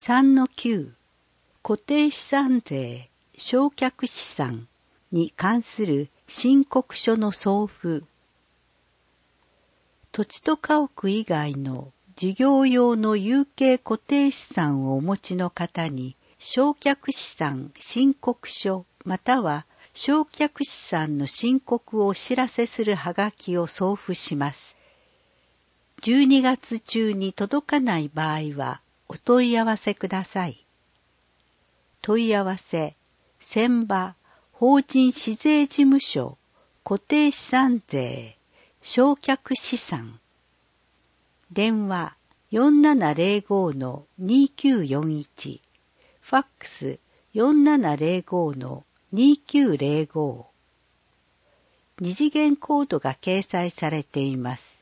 3-9 固定資産税償却資産に関する申告書の送付。土地と家屋以外の事業用の有形固定資産をお持ちの方に償却資産申告書または償却資産の申告をお知らせするはがきを送付します。12月中に届かない場合はお問い合わせください。問い合わせ、船場法人市税事務所固定資産税償却資産。電話4705-2941ファックス4705-2905。二次元コードが掲載されています。